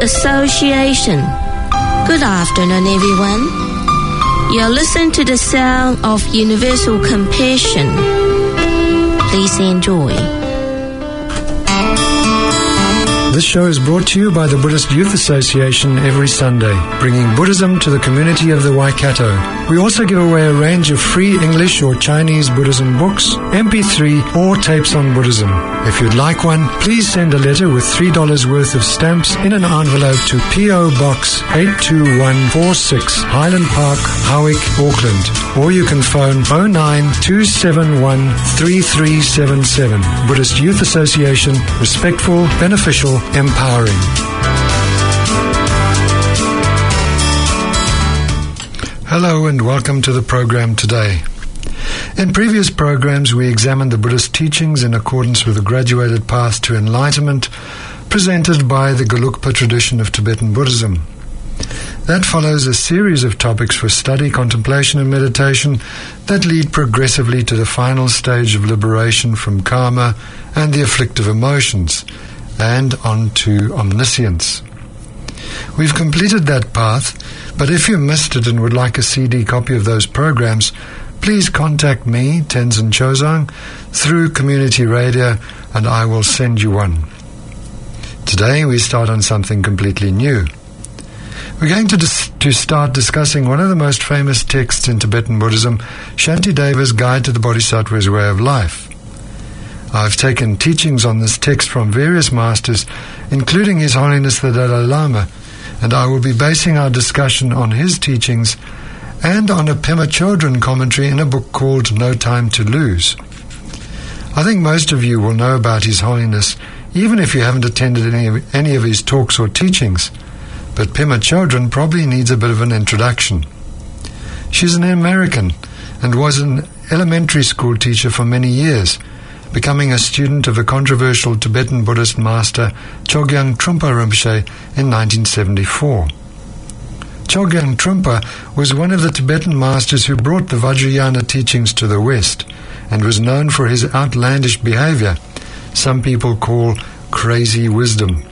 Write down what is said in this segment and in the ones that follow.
Association. Good afternoon, everyone. You're listening to the sound of universal compassion. Please enjoy. This show is brought to you by the Buddhist Youth Association every Sunday, bringing Buddhism to the community of the Waikato. We also give away a range of free English or Chinese Buddhism books, MP3 or tapes on Buddhism. If you'd like one, please send a letter with $3 worth of stamps in an envelope to P.O. Box 82146, Highland Park, Howick, Auckland. Or you can phone 092713377. Buddhist Youth Association, respectful, beneficial, empowering. Hello and welcome to the program today. In previous programs, we examined the Buddhist teachings in accordance with the graduated path to enlightenment presented by the Gelugpa tradition of Tibetan Buddhism. That follows a series of topics for study, contemplation and meditation that lead progressively to the final stage of liberation from karma and the afflictive emotions, and on to omniscience. We've completed that path, but if you missed it and would like a CD copy of those programs, please contact me, Tenzin Chozang, through Community Radio, and I will send you one. Today we start on something completely new. We're going to start discussing one of the most famous texts in Tibetan Buddhism, Shantideva's Guide to the Bodhisattva's Way of Life. I've taken teachings on this text from various masters, including His Holiness the Dalai Lama, and I will be basing our discussion on his teachings and on a Pema Chodron commentary in a book called No Time to Lose. I think most of you will know about His Holiness, even if you haven't attended any of his talks or teachings, but Pema Chodron probably needs a bit of an introduction. She's an American and was an elementary school teacher for many years, becoming a student of the controversial Tibetan Buddhist master Chogyam Trungpa Rinpoche in 1974. Chogyam Trungpa was one of the Tibetan masters who brought the Vajrayana teachings to the West and was known for his outlandish behavior, some people call crazy wisdom.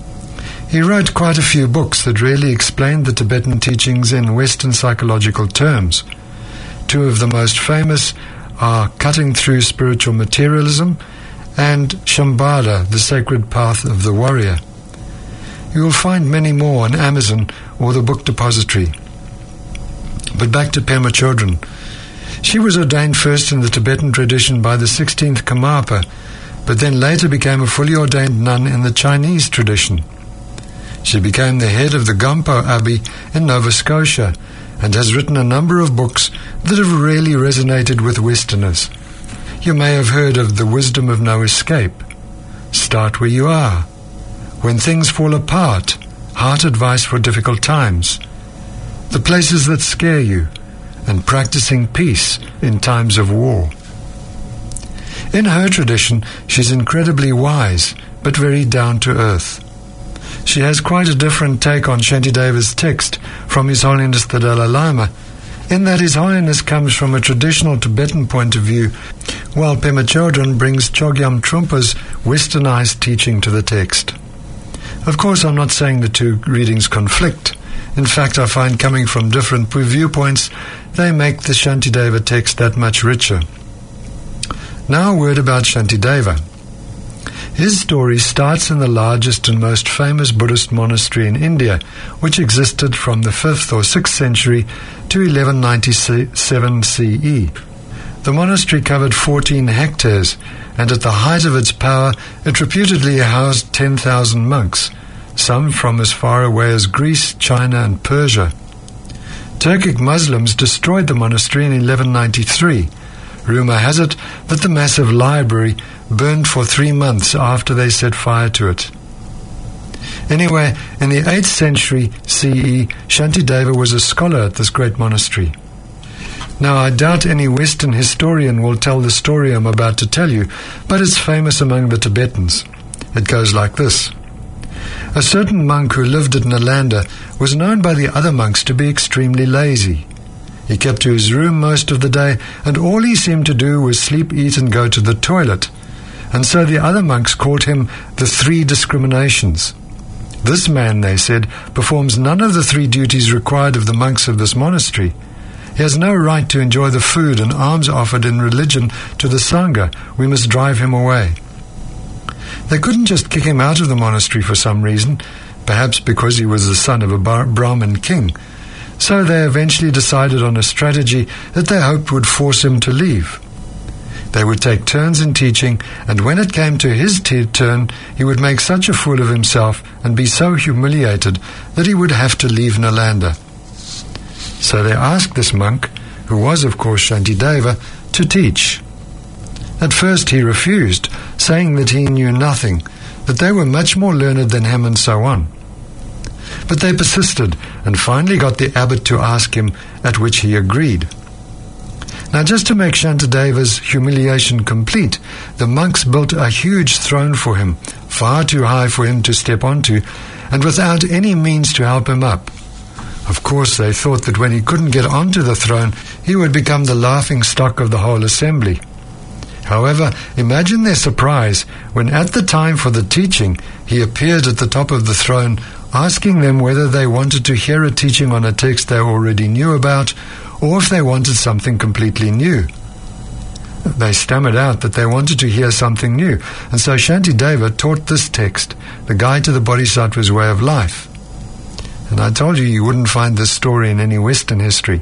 He wrote quite a few books that really explained the Tibetan teachings in Western psychological terms. Two of the most famous are Cutting Through Spiritual Materialism and Shambhala, the Sacred Path of the Warrior. You will find many more on Amazon or the Book Depository. But back to Pema Chodron. She was ordained first in the Tibetan tradition by the 16th Karmapa, but then later became a fully ordained nun in the Chinese tradition. She became the head of the Gampo Abbey in Nova Scotia and has written a number of books that have really resonated with Westerners. You may have heard of The Wisdom of No Escape, Start Where You Are, When Things Fall Apart, Heart Advice for Difficult Times, The Places That Scare You, and Practicing Peace in Times of War. In her tradition, she's incredibly wise, but very down-to-earth. She has quite a different take on Shantideva's text from His Holiness the Dalai Lama, in that His Holiness comes from a traditional Tibetan point of view, while Pema Chodron brings Chogyam Trungpa's westernized teaching to the text. Of course, I'm not saying the two readings conflict. In fact, I find coming from different viewpoints, they make the Shantideva text that much richer. Now a word about Shantideva. His story starts in the largest and most famous Buddhist monastery in India, which existed from the 5th or 6th century to 1197 CE. The monastery covered 14 hectares, and at the height of its power, it reputedly housed 10,000 monks, some from as far away as Greece, China, and Persia. Turkic Muslims destroyed the monastery in 1193. Rumour has it that the massive library burned for 3 months after they set fire to it. Anyway, in the 8th century CE, Shantideva was a scholar at this great monastery. Now, I doubt any Western historian will tell the story I'm about to tell you, but it's famous among the Tibetans. It goes like this. A certain monk who lived at Nalanda was known by the other monks to be extremely lazy. He kept to his room most of the day, and all he seemed to do was sleep, eat, and go to the toilet. And so the other monks called him the 3 discriminations. This man, they said, performs none of the 3 duties required of the monks of this monastery. He has no right to enjoy the food and alms offered in religion to the Sangha. We must drive him away. They couldn't just kick him out of the monastery for some reason, perhaps because he was the son of a Brahmin king. So they eventually decided on a strategy that they hoped would force him to leave. They would take turns in teaching, and when it came to his turn, he would make such a fool of himself and be so humiliated that he would have to leave Nalanda. So they asked this monk, who was of course Shantideva, to teach. At first he refused, saying that he knew nothing, that they were much more learned than him and so on. But they persisted and finally got the abbot to ask him, at which he agreed. Now, just to make Shantideva's humiliation complete, the monks built a huge throne for him, far too high for him to step onto, and without any means to help him up. Of course, they thought that when he couldn't get onto the throne, he would become the laughing stock of the whole assembly. However, imagine their surprise when at the time for the teaching, he appeared at the top of the throne, asking them whether they wanted to hear a teaching on a text they already knew about, or if they wanted something completely new. They stammered out that they wanted to hear something new, and so Shantideva taught this text, the Guide to the Bodhisattva's Way of Life. And I told you wouldn't find this story in any Western history.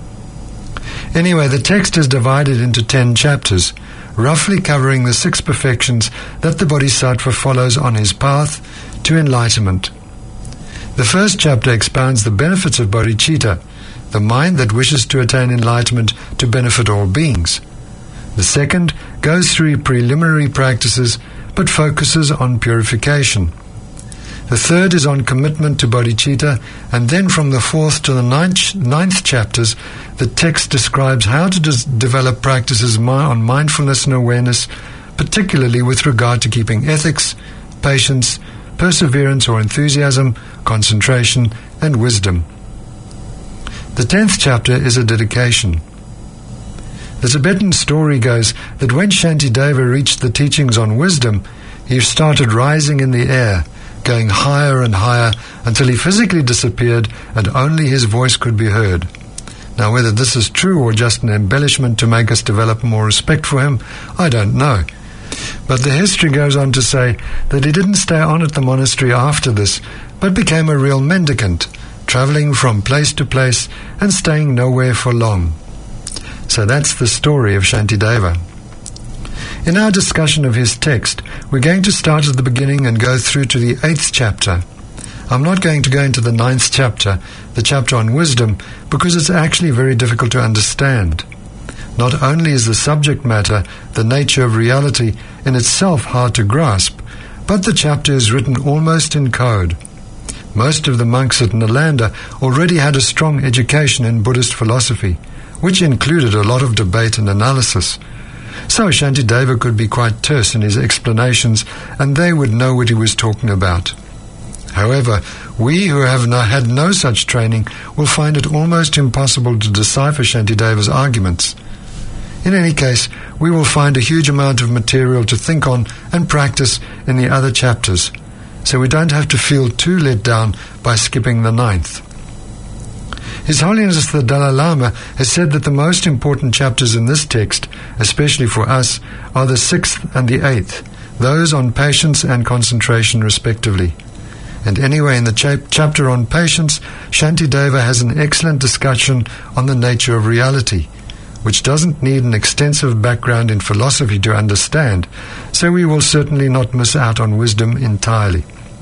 Anyway, the text is divided into 10 chapters, roughly covering the 6 perfections that the Bodhisattva follows on his path to enlightenment. The first chapter expounds the benefits of bodhicitta, the mind that wishes to attain enlightenment to benefit all beings. The second goes through preliminary practices but focuses on purification. The third is on commitment to bodhicitta, and then from the 4th to the 9th chapters, the text describes how to develop practices on mindfulness and awareness, particularly with regard to keeping ethics, patience, perseverance or enthusiasm, concentration, and wisdom. The 10th chapter is a dedication. The Tibetan story goes that when Shantideva reached the teachings on wisdom, he started rising in the air, going higher and higher until he physically disappeared and only his voice could be heard. Now, whether this is true or just an embellishment to make us develop more respect for him, I don't know. But the history goes on to say that he didn't stay on at the monastery after this, but became a real mendicant, travelling from place to place and staying nowhere for long. So that's the story of Shantideva. In our discussion of his text, we're going to start at the beginning and go through to the 8th chapter. I'm not going to go into the 9th chapter, the chapter on wisdom, because it's actually very difficult to understand. Not only is the subject matter, the nature of reality, in itself hard to grasp, but the chapter is written almost in code. Most of the monks at Nalanda already had a strong education in Buddhist philosophy, which included a lot of debate and analysis. So Shantideva could be quite terse in his explanations, and they would know what he was talking about. However, we who have had no such training will find it almost impossible to decipher Shantideva's arguments. In any case, we will find a huge amount of material to think on and practice in the other chapters, so we don't have to feel too let down by skipping the 9th. His Holiness the Dalai Lama has said that the most important chapters in this text, especially for us, are the 6th and the 8th, those on patience and concentration respectively. And anyway, in the chapter on patience, Shantideva has an excellent discussion on the nature of reality, which doesn't need an extensive background in philosophy to understand, so we will certainly not miss out on wisdom entirely.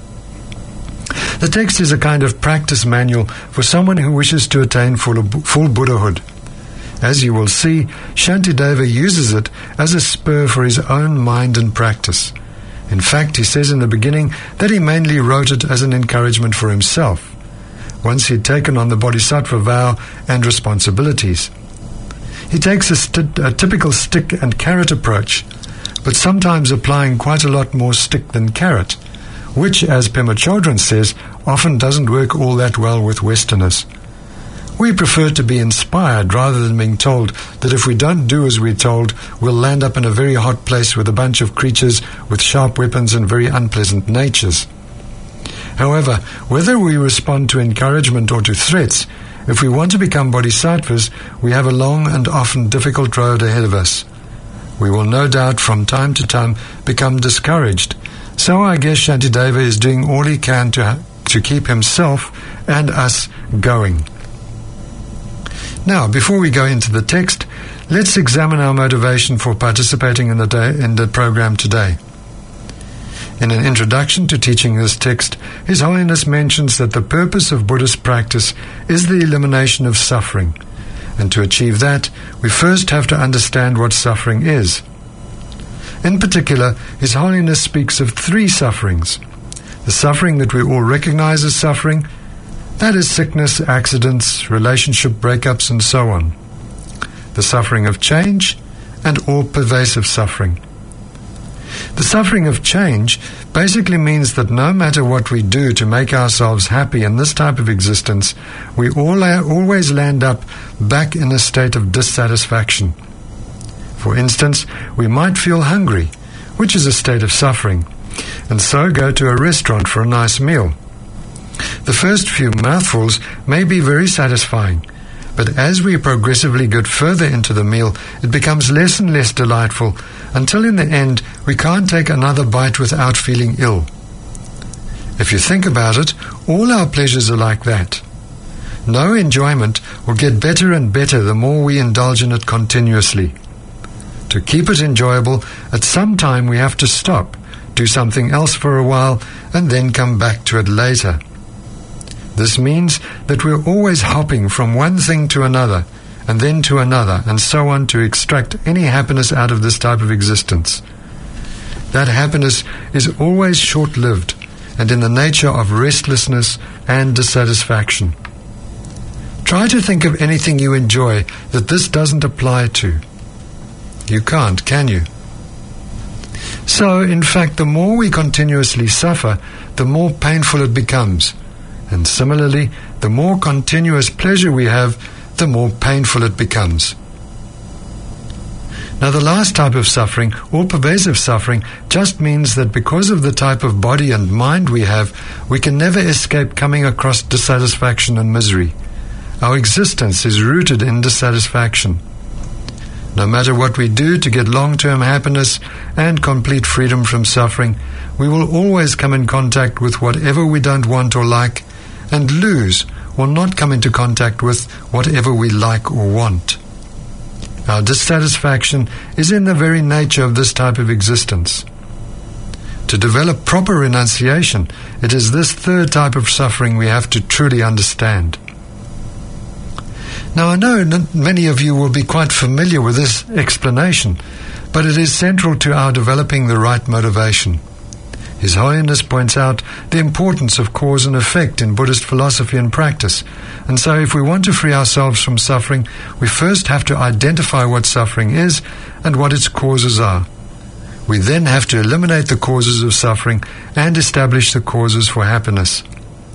The text is a kind of practice manual for someone who wishes to attain full Buddhahood. As you will see, Shantideva uses it as a spur for his own mind and practice. In fact, he says in the beginning that he mainly wrote it as an encouragement for himself, once he'd taken on the bodhisattva vow and responsibilities. He takes a typical stick and carrot approach, but sometimes applying quite a lot more stick than carrot, which, as Pema Chodron says, often doesn't work all that well with Westerners. We prefer to be inspired rather than being told that if we don't do as we're told, we'll land up in a very hot place with a bunch of creatures with sharp weapons and very unpleasant natures. However, whether we respond to encouragement or to threats, if we want to become bodhisattvas, we have a long and often difficult road ahead of us. We will no doubt from time to time become discouraged. So I guess Shantideva is doing all he can to keep himself and us going. Now, before we go into the text, let's examine our motivation for participating in the program today. In an introduction to teaching this text, His Holiness mentions that the purpose of Buddhist practice is the elimination of suffering. And to achieve that, we first have to understand what suffering is. In particular, His Holiness speaks of 3 sufferings. The suffering that we all recognize as suffering, that is sickness, accidents, relationship breakups, and so on. The suffering of change, and all-pervasive suffering. The suffering of change basically means that no matter what we do to make ourselves happy in this type of existence, we always land up back in a state of dissatisfaction. For instance, we might feel hungry, which is a state of suffering, and so go to a restaurant for a nice meal. The first few mouthfuls may be very satisfying, but as we progressively get further into the meal, it becomes less and less delightful, until in the end we can't take another bite without feeling ill. If you think about it, all our pleasures are like that. No enjoyment will get better and better the more we indulge in it continuously. To keep it enjoyable, at some time we have to stop, do something else for a while, and then come back to it later. This means that we're always hopping from one thing to another, and then to another, and so on, to extract any happiness out of this type of existence. That happiness is always short-lived, and in the nature of restlessness and dissatisfaction. Try to think of anything you enjoy that this doesn't apply to. You can't, can you? So, in fact, the more we continuously suffer, the more painful it becomes. And similarly, the more continuous pleasure we have, the more painful it becomes. Now, the last type of suffering, or pervasive suffering, just means that because of the type of body and mind we have, we can never escape coming across dissatisfaction and misery. Our existence is rooted in dissatisfaction. No matter what we do to get long-term happiness and complete freedom from suffering, we will always come in contact with whatever we don't want or like, and lose or not come into contact with whatever we like or want. Our dissatisfaction is in the very nature of this type of existence. To develop proper renunciation, it is this third type of suffering we have to truly understand. Now, I know many of you will be quite familiar with this explanation, but it is central to our developing the right motivation. His Holiness points out the importance of cause and effect in Buddhist philosophy and practice, and so if we want to free ourselves from suffering, we first have to identify what suffering is and what its causes are. We then have to eliminate the causes of suffering and establish the causes for happiness.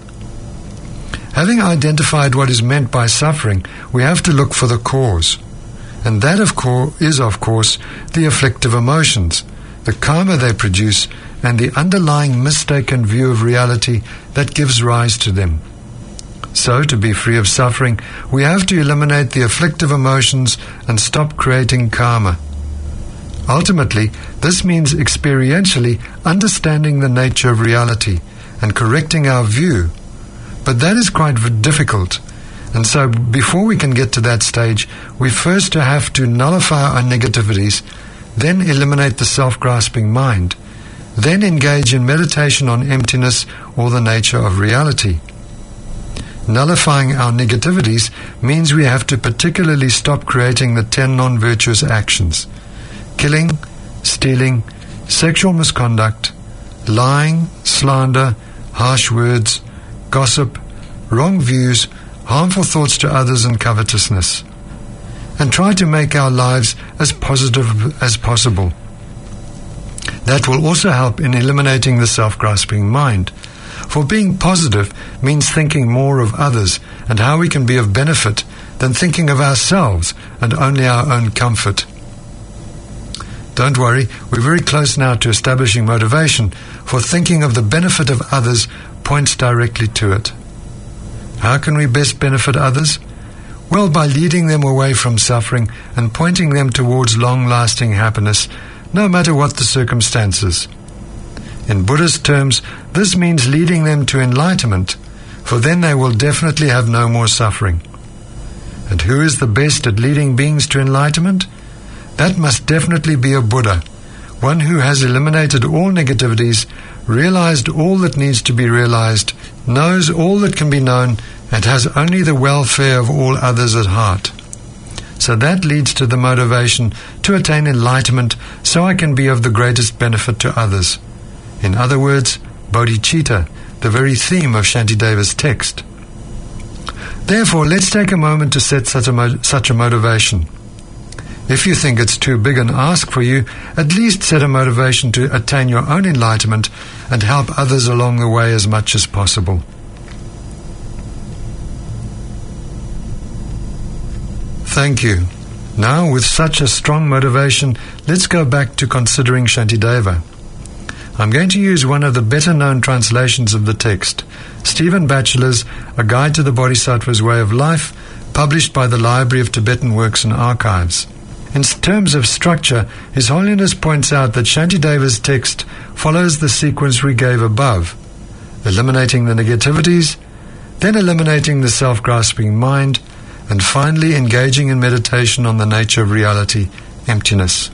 Having identified what is meant by suffering, we have to look for the cause. And that is, of course, the afflictive emotions, the karma they produce, and the underlying mistaken view of reality that gives rise to them. So, to be free of suffering, we have to eliminate the afflictive emotions and stop creating karma. Ultimately, this means experientially understanding the nature of reality and correcting our view. But that is quite difficult, and so before we can get to that stage, we first have to nullify our negativities, then eliminate the self-grasping mind, then engage in meditation on emptiness or the nature of reality. Nullifying our negativities means we have to particularly stop creating the 10 non-virtuous actions: killing, stealing, sexual misconduct, lying, slander, harsh words, gossip, wrong views, harmful thoughts to others, and covetousness, and try to make our lives as positive as possible. That will also help in eliminating the self-grasping mind, for being positive means thinking more of others and how we can be of benefit than thinking of ourselves and only our own comfort. Don't worry, we're very close now to establishing motivation, for thinking of the benefit of others points directly to it. How can we best benefit others? Well, by leading them away from suffering and pointing them towards long-lasting happiness, no matter what the circumstances. In Buddhist terms, this means leading them to enlightenment, for then they will definitely have no more suffering. And who is the best at leading beings to enlightenment? That must definitely be a Buddha, one who has eliminated all negativities, realized all that needs to be realized, knows all that can be known, and has only the welfare of all others at heart. So that leads to the motivation to attain enlightenment so I can be of the greatest benefit to others. In other words, bodhicitta, the very theme of Shantideva's text. Therefore, let's take a moment to set such a motivation. If you think it's too big an ask for you, at least set a motivation to attain your own enlightenment and help others along the way as much as possible. Thank you. Now, with such a strong motivation, let's go back to considering Shantideva. I'm going to use one of the better-known translations of the text, Stephen Batchelor's A Guide to the Bodhisattva's Way of Life, published by the Library of Tibetan Works and Archives. In terms of structure, His Holiness points out that Shantideva's text follows the sequence we gave above, eliminating the negativities, then eliminating the self-grasping mind, and finally engaging in meditation on the nature of reality, emptiness.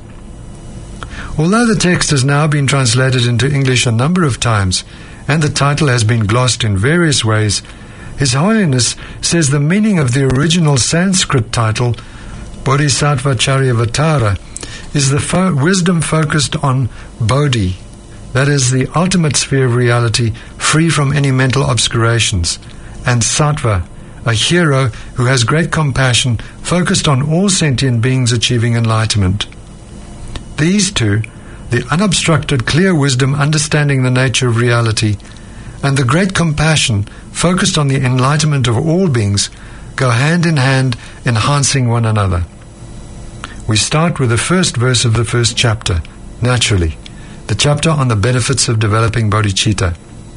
Although the text has now been translated into English a number of times, and the title has been glossed in various ways, His Holiness says the meaning of the original Sanskrit title, Bodhisattva Charyavatara, is the wisdom focused on Bodhi, that is, the ultimate sphere of reality, free from any mental obscurations, and Sattva, a hero who has great compassion, focused on all sentient beings achieving enlightenment. These two, the unobstructed clear wisdom understanding the nature of reality, and the great compassion focused on the enlightenment of all beings, go hand in hand, enhancing one another. We start with the first verse of the first chapter, naturally, the chapter on the benefits of developing bodhicitta.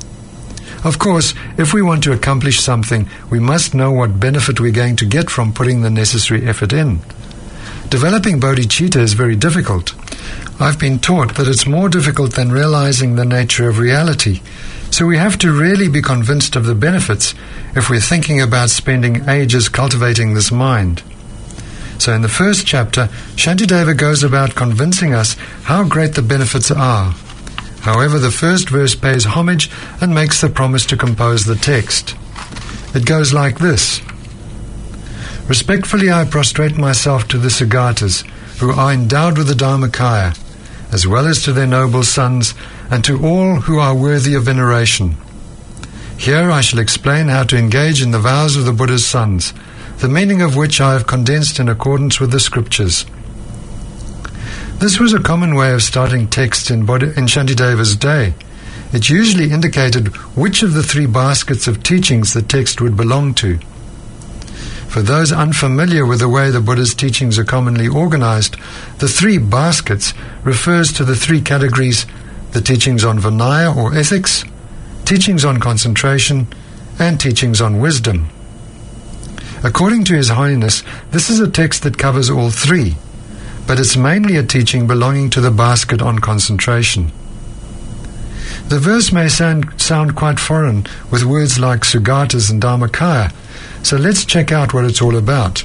Of course, if we want to accomplish something, we must know what benefit we're going to get from putting the necessary effort in. Developing bodhicitta is very difficult. I've been taught that it's more difficult than realizing the nature of reality, so we have to really be convinced of the benefits if we're thinking about spending ages cultivating this mind. So in the first chapter, Shantideva goes about convincing us how great the benefits are. However, the first verse pays homage and makes the promise to compose the text. It goes like this. Respectfully I prostrate myself to the Sugātas, who are endowed with the Dharmakaya, as well as to their noble sons, and to all who are worthy of veneration. Here I shall explain how to engage in the vows of the Buddha's sons, the meaning of which I have condensed in accordance with the scriptures. This was a common way of starting texts in Shantideva's day. It usually indicated which of the three baskets of teachings the text would belong to. For those unfamiliar with the way the Buddha's teachings are commonly organized, the three baskets refers to the three categories: the teachings on Vinaya or ethics, teachings on concentration, and teachings on wisdom. According to His Holiness, this is a text that covers all three, but it's mainly a teaching belonging to the basket on concentration. The verse may sound quite foreign with words like Sugātas and Dharmakaya, so let's check out what it's all about.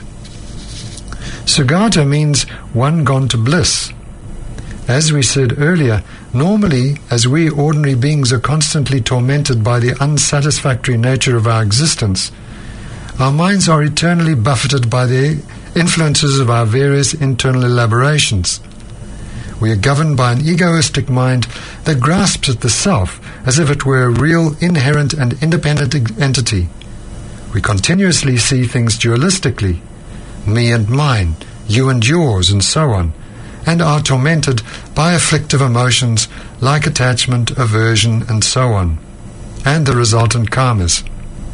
Sugata means one gone to bliss. As we said earlier, normally, as we ordinary beings are constantly tormented by the unsatisfactory nature of our existence, our minds are eternally buffeted by the influences of our various internal elaborations. We are governed by an egoistic mind that grasps at the self as if it were a real, inherent and independent entity. We continuously see things dualistically, me and mine, you and yours, and so on, and are tormented by afflictive emotions like attachment, aversion, and so on, and the resultant karmas.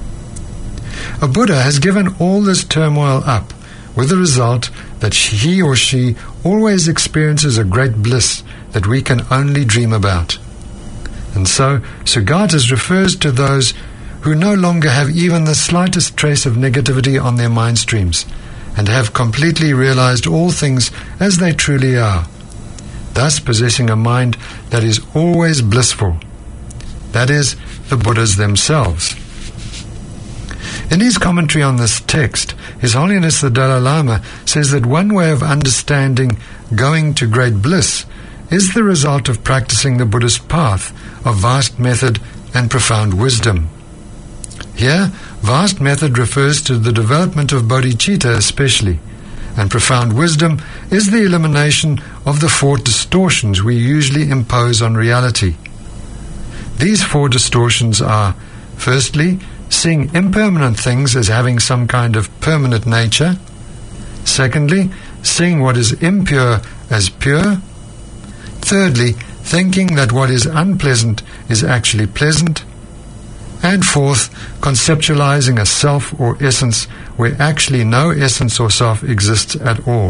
A Buddha has given all this turmoil up, with the result that he or she always experiences a great bliss that we can only dream about. And so, Sugata refers to those who no longer have even the slightest trace of negativity on their mind streams, and have completely realized all things as they truly are, thus possessing a mind that is always blissful. That is, the Buddhas themselves. In his commentary on this text, His Holiness the Dalai Lama says that one way of understanding going to great bliss is the result of practicing the Buddhist path of vast method and profound wisdom. Here, vast method refers to the development of bodhicitta especially, and profound wisdom is the elimination of the 4 distortions we usually impose on reality. These 4 distortions are, firstly, seeing impermanent things as having some kind of permanent nature. Secondly, seeing what is impure as pure. Thirdly, thinking that what is unpleasant is actually pleasant. And fourth, conceptualizing a self or essence where actually no essence or self exists at all.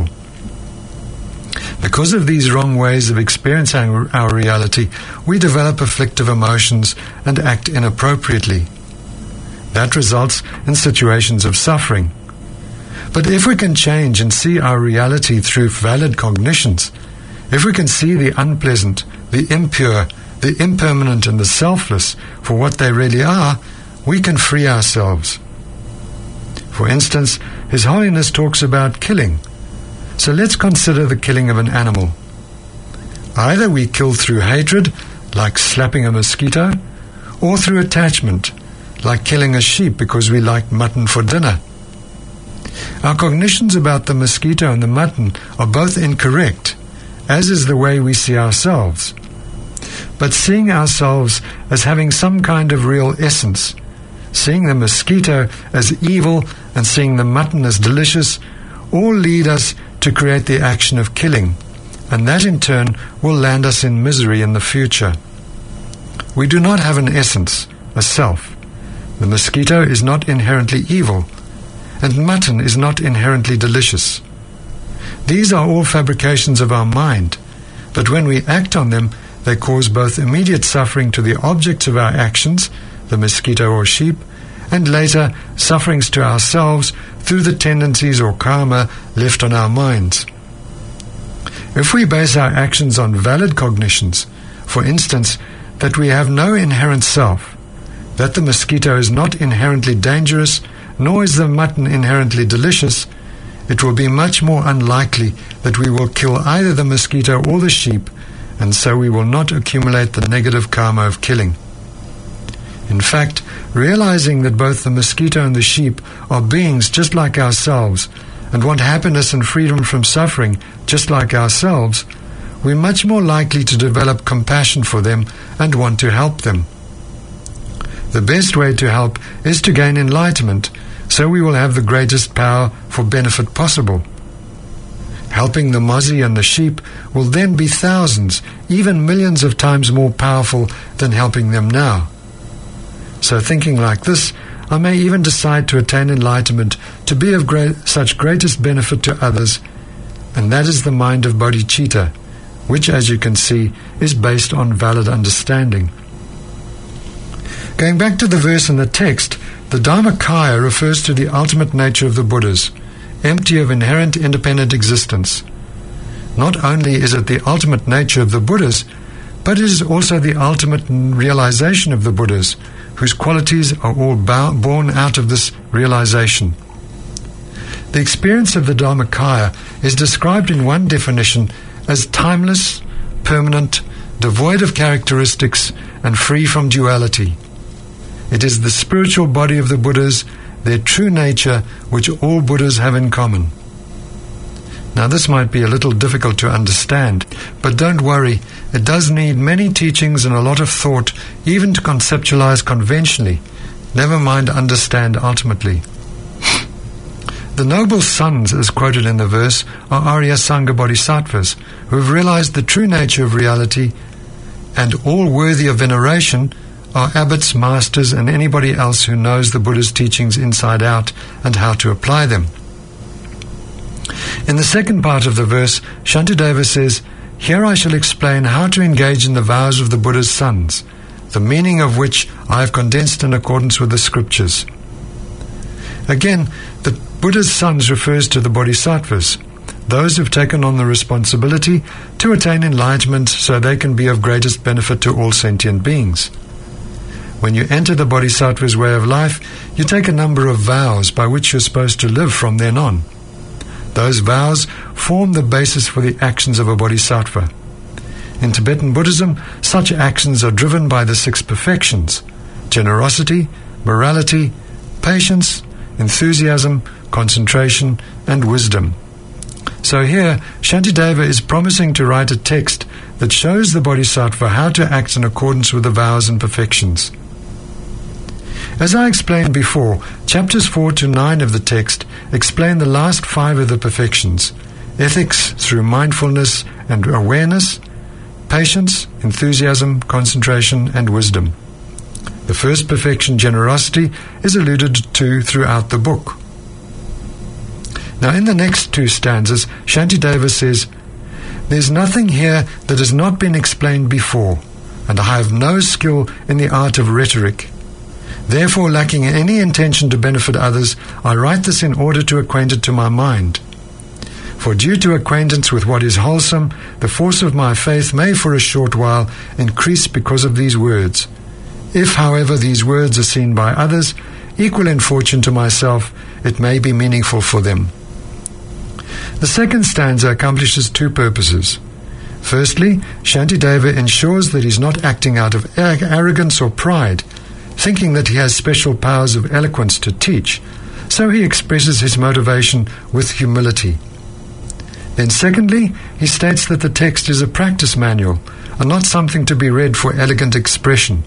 Because of these wrong ways of experiencing our reality, we develop afflictive emotions and act inappropriately. That results in situations of suffering. But if we can change and see our reality through valid cognitions, if we can see the unpleasant, the impure, the impermanent and the selfless for what they really are, we can free ourselves. For instance, His Holiness talks about killing. So let's consider the killing of an animal. Either we kill through hatred, like slapping a mosquito, or through attachment, like killing a sheep because we like mutton for dinner. Our cognitions about the mosquito and the mutton are both incorrect, as is the way we see ourselves. But seeing ourselves as having some kind of real essence, seeing the mosquito as evil and seeing the mutton as delicious, all lead us to create the action of killing, and that in turn will land us in misery in the future. We do not have an essence, a self. The mosquito is not inherently evil, and mutton is not inherently delicious. These are all fabrications of our mind, but when we act on them, they cause both immediate suffering to the objects of our actions, the mosquito or sheep, and later sufferings to ourselves through the tendencies or karma left on our minds. If we base our actions on valid cognitions, for instance, that we have no inherent self, that the mosquito is not inherently dangerous, nor is the mutton inherently delicious, it will be much more unlikely that we will kill either the mosquito or the sheep, and so we will not accumulate the negative karma of killing. In fact, realizing that both the mosquito and the sheep are beings just like ourselves and want happiness and freedom from suffering just like ourselves, we're much more likely to develop compassion for them and want to help them. The best way to help is to gain enlightenment, so we will have the greatest power for benefit possible. Helping the mozzie and the sheep will then be thousands, even millions of times more powerful than helping them now. So thinking like this, I may even decide to attain enlightenment to be of such greatest benefit to others, and that is the mind of bodhicitta, which, as you can see, is based on valid understanding. Going back to the verse in the text, the Dharmakaya refers to the ultimate nature of the Buddhas, empty of inherent independent existence. Not only is it the ultimate nature of the Buddhas, but it is also the ultimate realization of the Buddhas, whose qualities are all born out of this realization. The experience of the Dharmakaya is described in one definition as timeless, permanent, devoid of characteristics, and free from duality. It is the spiritual body of the Buddhas, their true nature, which all Buddhas have in common. Now this might be a little difficult to understand, but don't worry, it does need many teachings and a lot of thought even to conceptualize conventionally, never mind understand ultimately. The noble sons, as quoted in the verse, are Arya Sangha Bodhisattvas, who have realized the true nature of reality, and all worthy of veneration are abbots, masters, and anybody else who knows the Buddha's teachings inside out and how to apply them. In the second part of the verse, Shantideva says, "Here I shall explain how to engage in the vows of the Buddha's sons, the meaning of which I have condensed in accordance with the scriptures. Again, the Buddha's sons refers to the bodhisattvas, those who've taken on the responsibility to attain enlightenment so they can be of greatest benefit to all sentient beings. When you enter the bodhisattva's way of life, you take a number of vows by which you're supposed to live from then on. Those vows form the basis for the actions of a bodhisattva. In Tibetan Buddhism, such actions are driven by the 6 perfections: generosity, morality, patience, enthusiasm, concentration, and wisdom. So here, Shantideva is promising to write a text that shows the bodhisattva how to act in accordance with the vows and perfections. As I explained before, chapters 4 to 9 of the text explain the last 5 of the perfections: ethics through mindfulness and awareness, patience, enthusiasm, concentration, and wisdom. The first perfection, generosity, is alluded to throughout the book. Now in the next 2 stanzas, Shantideva says, "There's nothing here that has not been explained before, and I have no skill in the art of rhetoric. Therefore, lacking any intention to benefit others, I write this in order to acquaint it to my mind. For due to acquaintance with what is wholesome, the force of my faith may for a short while increase because of these words. If, however, these words are seen by others, equal in fortune to myself, it may be meaningful for them." The second stanza accomplishes 2 purposes. Firstly, Shantideva ensures that he's not acting out of arrogance or pride, thinking that he has special powers of eloquence to teach, so he expresses his motivation with humility. Then secondly, he states that the text is a practice manual and not something to be read for elegant expression.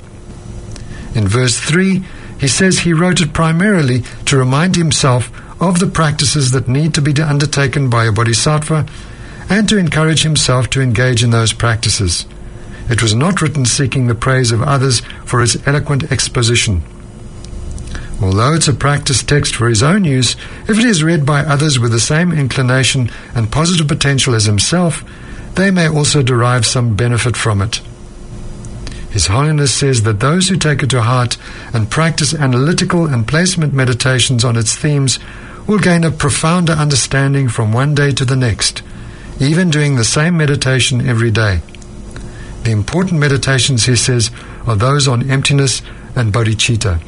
In verse 3, he says he wrote it primarily to remind himself of the practices that need to be undertaken by a bodhisattva and to encourage himself to engage in those practices. It was not written seeking the praise of others for its eloquent exposition. Although it's a practice text for his own use, if it is read by others with the same inclination and positive potential as himself, they may also derive some benefit from it. His Holiness says that those who take it to heart and practice analytical and placement meditations on its themes will gain a profounder understanding from one day to the next, even doing the same meditation every day. The important meditations, he says, are those on emptiness and bodhicitta.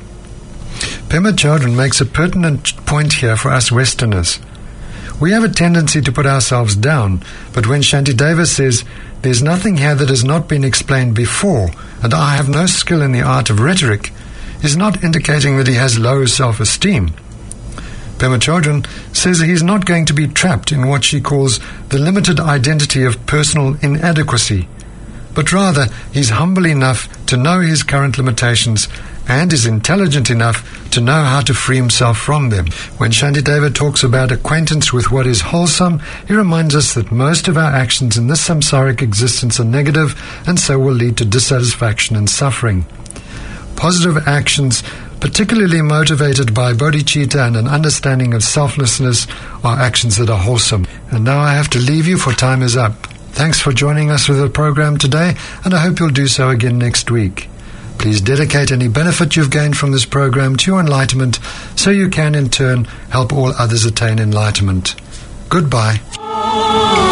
Pema Chodron makes a pertinent point here for us Westerners. We have a tendency to put ourselves down, but when Shantideva says, "There's nothing here that has not been explained before, and I have no skill in the art of rhetoric," is not indicating that he has low self-esteem. Pema Chodron says that he's not going to be trapped in what she calls the limited identity of personal inadequacy, but rather he's humble enough to know his current limitations and is intelligent enough to know how to free himself from them. When Shantideva talks about acquaintance with what is wholesome, he reminds us that most of our actions in this samsaric existence are negative and so will lead to dissatisfaction and suffering. Positive actions, particularly motivated by bodhicitta and an understanding of selflessness, are actions that are wholesome. And now I have to leave you, for time is up. Thanks for joining us with the program today, and I hope you'll do so again next week. Please dedicate any benefit you've gained from this program to your enlightenment so you can in turn help all others attain enlightenment. Goodbye.